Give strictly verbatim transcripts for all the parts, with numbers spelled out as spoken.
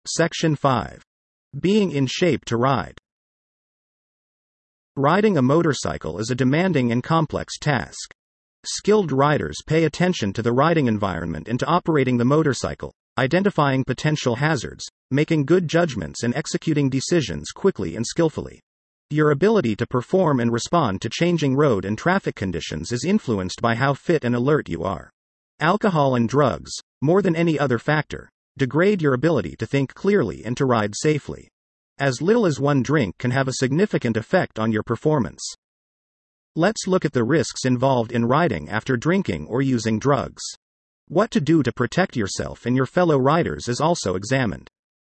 Section five. Being in shape to ride. Riding a motorcycle is a demanding and complex task. Skilled riders pay attention to the riding environment and to operating the motorcycle, identifying potential hazards, making good judgments and executing decisions quickly and skillfully. Your ability to perform and respond to changing road and traffic conditions is influenced by how fit and alert you are. Alcohol and drugs, more than any other factor, degrade your ability to think clearly and to ride safely. As little as one drink can have a significant effect on your performance. Let's look at the risks involved in riding after drinking or using drugs. What to do to protect yourself and your fellow riders is also examined.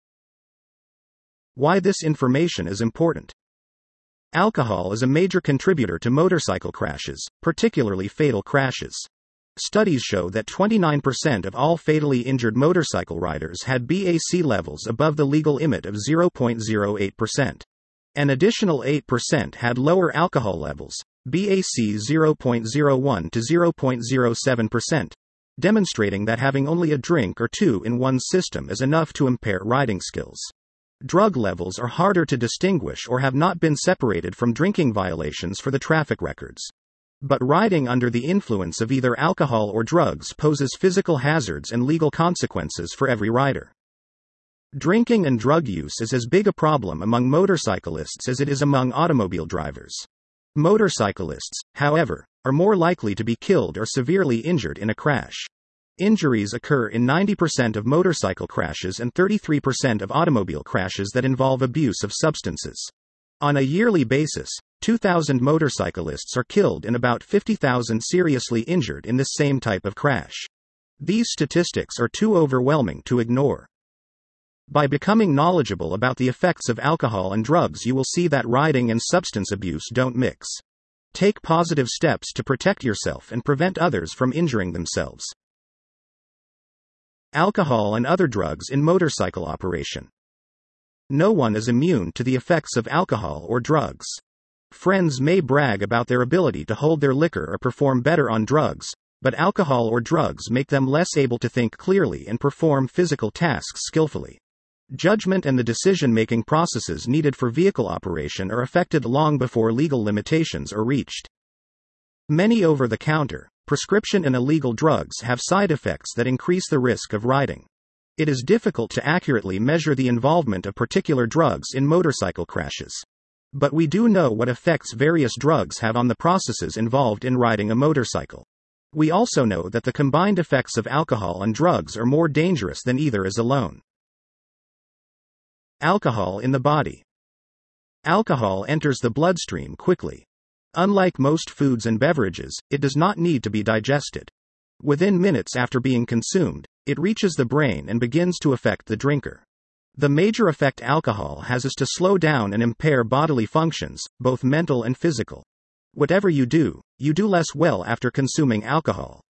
Why this information is important. Alcohol is a major contributor to motorcycle crashes, particularly fatal crashes. Studies show that twenty-nine percent of all fatally injured motorcycle riders had B A C levels above the legal limit of zero point zero eight percent. An additional eight percent had lower alcohol levels, B A C zero point zero one to zero point zero seven percent, demonstrating that having only a drink or two in one's system is enough to impair riding skills. Drug levels are harder to distinguish or have not been separated from drinking violations for the traffic records. But riding under the influence of either alcohol or drugs poses physical hazards and legal consequences for every rider. Drinking and drug use is as big a problem among motorcyclists as it is among automobile drivers. Motorcyclists, however, are more likely to be killed or severely injured in a crash. Injuries occur in ninety percent of motorcycle crashes and thirty-three percent of automobile crashes that involve abuse of substances. On a yearly basis, two thousand motorcyclists are killed and about fifty thousand seriously injured in this same type of crash. These statistics are too overwhelming to ignore. By becoming knowledgeable about the effects of alcohol and drugs, you will see that riding and substance abuse don't mix. Take positive steps to protect yourself and prevent others from injuring themselves. Alcohol and other drugs in motorcycle operation. No one is immune to the effects of alcohol or drugs. Friends may brag about their ability to hold their liquor or perform better on drugs, but alcohol or drugs make them less able to think clearly and perform physical tasks skillfully. Judgment and the decision-making processes needed for vehicle operation are affected long before legal limitations are reached. Many over-the-counter, prescription and illegal drugs have side effects that increase the risk of riding. It is difficult to accurately measure the involvement of particular drugs in motorcycle crashes. But we do know what effects various drugs have on the processes involved in riding a motorcycle. We also know that the combined effects of alcohol and drugs are more dangerous than either is alone. Alcohol in the body. Alcohol enters the bloodstream quickly. Unlike most foods and beverages, it does not need to be digested. Within minutes after being consumed, it reaches the brain and begins to affect the drinker. The major effect alcohol has is to slow down and impair bodily functions, both mental and physical. Whatever you do, you do less well after consuming alcohol.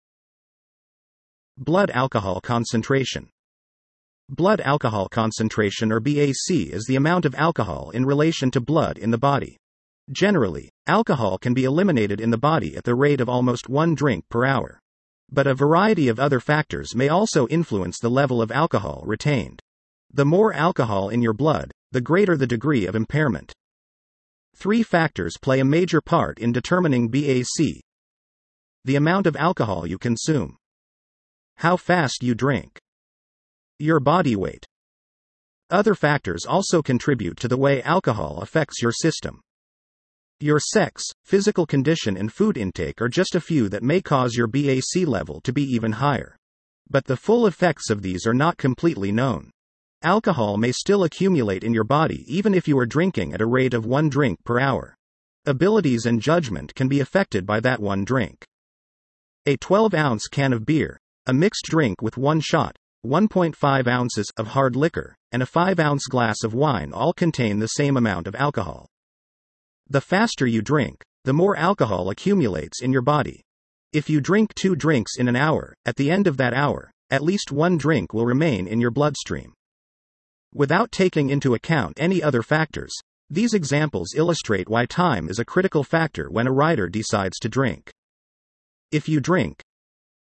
Blood alcohol concentration. Blood alcohol concentration, or B A C, is the amount of alcohol in relation to blood in the body. Generally, alcohol can be eliminated in the body at the rate of almost one drink per hour. But a variety of other factors may also influence the level of alcohol retained. The more alcohol in your blood, the greater the degree of impairment. Three factors play a major part in determining B A C. The amount of alcohol you consume. How fast you drink. Your body weight. Other factors also contribute to the way alcohol affects your system. Your sex, physical condition and food intake are just a few that may cause your B A C level to be even higher. But the full effects of these are not completely known. Alcohol may still accumulate in your body even if you are drinking at a rate of one drink per hour. Abilities and judgment can be affected by that one drink. A twelve ounce can of beer, a mixed drink with one shot, one point five ounces of hard liquor, and a five ounce glass of wine all contain the same amount of alcohol. The faster you drink, the more alcohol accumulates in your body. If you drink two drinks in an hour, at the end of that hour, at least one drink will remain in your bloodstream. Without taking into account any other factors, these examples illustrate why time is a critical factor when a rider decides to drink. If you drink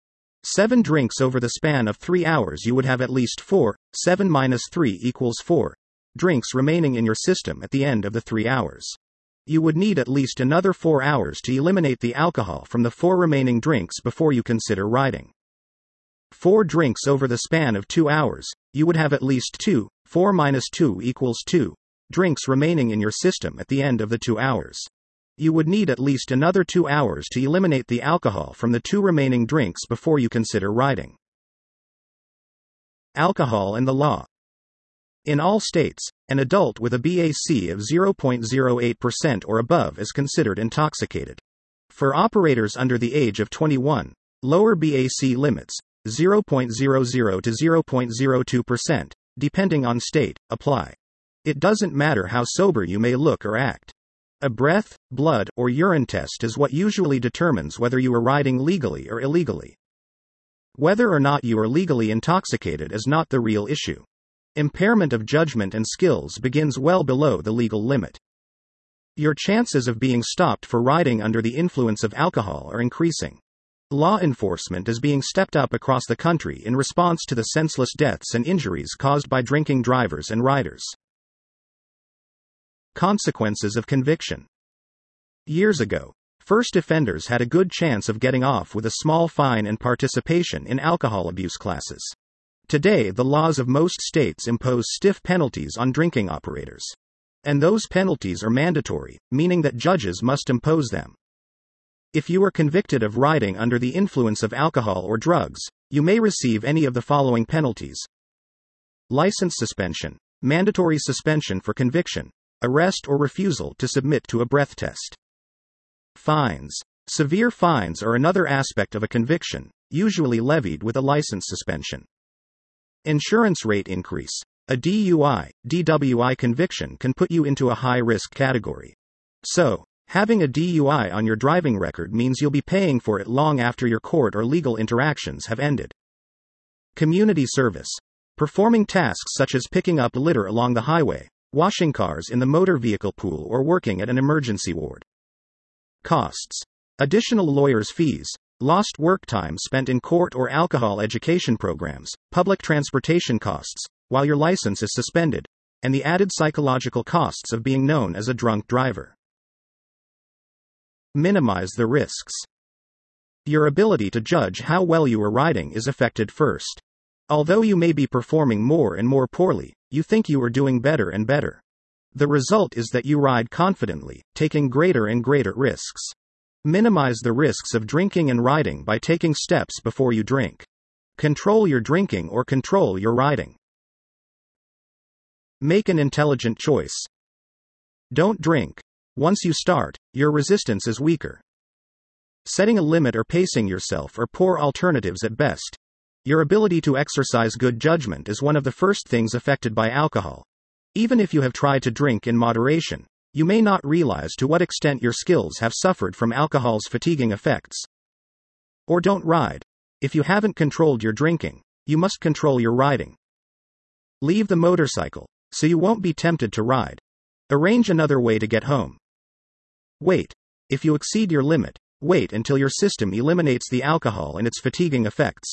seven drinks over the span of three hours, you would have at least four, seven minus three equals four, drinks remaining in your system at the end of the three hours. You would need at least another four hours to eliminate the alcohol from the four remaining drinks before you consider riding. four drinks over the span of two hours, you would have at least two, four minus two equals two, drinks remaining in your system at the end of the two hours. You would need at least another two hours to eliminate the alcohol from the two remaining drinks before you consider riding. Alcohol and the law. In all states, an adult with a B A C of zero point zero eight percent or above is considered intoxicated. For operators under the age of twenty-one, lower B A C limits, zero point zero zero to zero point zero two percent, depending on state, apply. It doesn't matter how sober you may look or act. A breath, blood, or urine test is what usually determines whether you are riding legally or illegally. Whether or not you are legally intoxicated is not the real issue. Impairment of judgment and skills begins well below the legal limit. Your chances of being stopped for riding under the influence of alcohol are increasing. Law enforcement is being stepped up across the country in response to the senseless deaths and injuries caused by drinking drivers and riders. Consequences of conviction. Years ago, first offenders had a good chance of getting off with a small fine and participation in alcohol abuse classes. Today, the laws of most states impose stiff penalties on drinking operators. And those penalties are mandatory, meaning that judges must impose them. If you are convicted of riding under the influence of alcohol or drugs, you may receive any of the following penalties: license suspension, mandatory suspension for conviction, arrest or refusal to submit to a breath test. Fines. Severe fines are another aspect of a conviction, usually levied with a license suspension. Insurance rate increase. A D U I, D W I conviction can put you into a high-risk category. So, having a D U I on your driving record means you'll be paying for it long after your court or legal interactions have ended. Community service. Performing tasks such as picking up litter along the highway, washing cars in the motor vehicle pool, or working at an emergency ward. Costs. Additional lawyers' fees, lost work time spent in court or alcohol education programs, public transportation costs, while your license is suspended, and the added psychological costs of being known as a drunk driver. Minimize the risks. Your ability to judge how well you are riding is affected first. Although you may be performing more and more poorly, you think you are doing better and better. The result is that you ride confidently, taking greater and greater risks. Minimize the risks of drinking and riding by taking steps before you drink. Control your drinking or control your riding. Make an intelligent choice. Don't drink. Once you start, your resistance is weaker. Setting a limit or pacing yourself are poor alternatives at best. Your ability to exercise good judgment is one of the first things affected by alcohol. Even if you have tried to drink in moderation, you may not realize to what extent your skills have suffered from alcohol's fatiguing effects. Or don't ride. If you haven't controlled your drinking, you must control your riding. Leave the motorcycle, so you won't be tempted to ride. Arrange another way to get home. Wait. If you exceed your limit, wait until your system eliminates the alcohol and its fatiguing effects.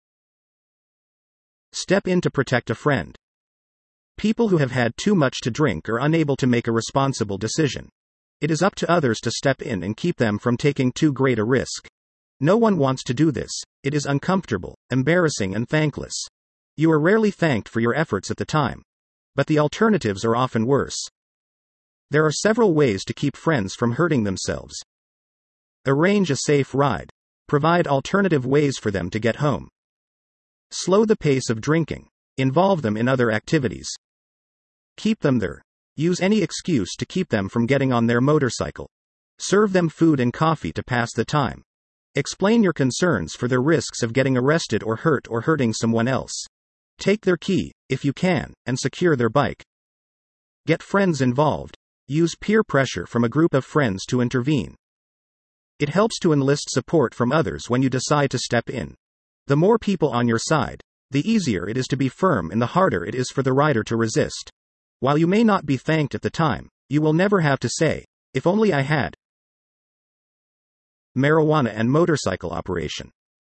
Step in to protect a friend. People who have had too much to drink are unable to make a responsible decision. It is up to others to step in and keep them from taking too great a risk. No one wants to do this. It is uncomfortable, embarrassing, and thankless. You are rarely thanked for your efforts at the time. But the alternatives are often worse. There are several ways to keep friends from hurting themselves. Arrange a safe ride. Provide alternative ways for them to get home. Slow the pace of drinking. Involve them in other activities. Keep them there. Use any excuse to keep them from getting on their motorcycle. Serve them food and coffee to pass the time. Explain your concerns for their risks of getting arrested or hurt or hurting someone else. Take their key, if you can, and secure their bike. Get friends involved. Use peer pressure from a group of friends to intervene. It helps to enlist support from others when you decide to step in. The more people on your side, the easier it is to be firm and the harder it is for the rider to resist. While you may not be thanked at the time, you will never have to say, "If only I had." Marijuana and motorcycle operation.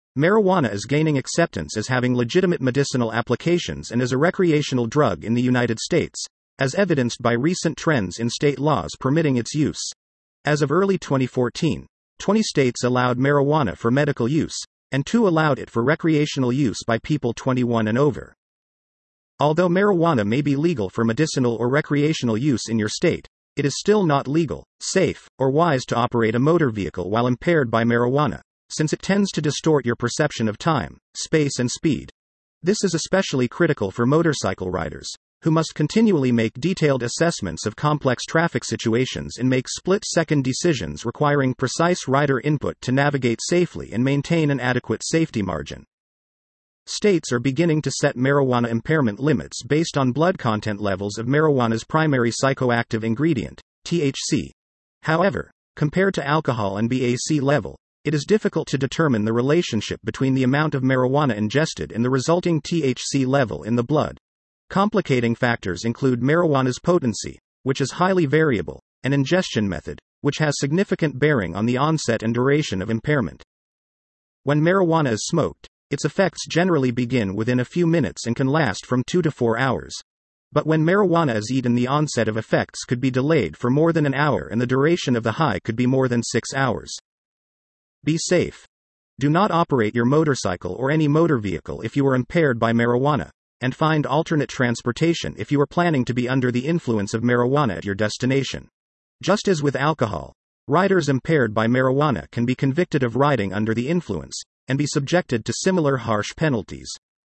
Marijuana is gaining acceptance as having legitimate medicinal applications and as a recreational drug in the United States, as evidenced by recent trends in state laws permitting its use. As of early twenty fourteen, twenty states allowed marijuana for medical use, and two allowed it for recreational use by people twenty-one and over. Although marijuana may be legal for medicinal or recreational use in your state, it is still not legal, safe, or wise to operate a motor vehicle while impaired by marijuana, since it tends to distort your perception of time, space, and speed. This is especially critical for motorcycle riders, who must continually make detailed assessments of complex traffic situations and make split-second decisions requiring precise rider input to navigate safely and maintain an adequate safety margin. States are beginning to set marijuana impairment limits based on blood content levels of marijuana's primary psychoactive ingredient, T H C. However, compared to alcohol and B A C level, it is difficult to determine the relationship between the amount of marijuana ingested and the resulting T H C level in the blood. Complicating factors include marijuana's potency, which is highly variable, and ingestion method, which has significant bearing on the onset and duration of impairment. When marijuana is smoked, its effects generally begin within a few minutes and can last from two to four hours. But when marijuana is eaten, the onset of effects could be delayed for more than an hour and the duration of the high could be more than six hours. Be safe. Do not operate your motorcycle or any motor vehicle if you are impaired by marijuana, and find alternate transportation if you are planning to be under the influence of marijuana at your destination. Just as with alcohol, riders impaired by marijuana can be convicted of riding under the influence, and be subjected to similar harsh penalties.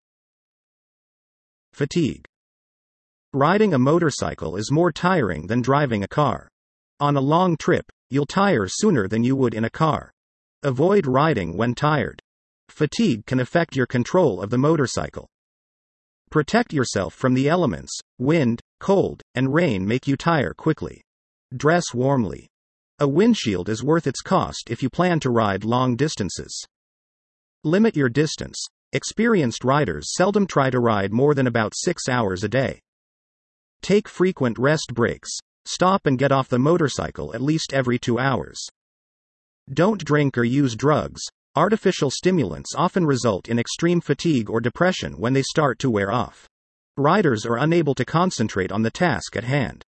Fatigue. Riding a motorcycle is more tiring than driving a car. On a long trip, you'll tire sooner than you would in a car. Avoid riding when tired. Fatigue can affect your control of the motorcycle. Protect yourself from the elements. Wind, cold, and rain make you tire quickly. Dress warmly. A windshield is worth its cost if you plan to ride long distances. Limit your distance. Experienced riders seldom try to ride more than about six hours a day. Take frequent rest breaks. Stop and get off the motorcycle at least every two hours. Don't drink or use drugs. Artificial stimulants often result in extreme fatigue or depression when they start to wear off. Riders are unable to concentrate on the task at hand.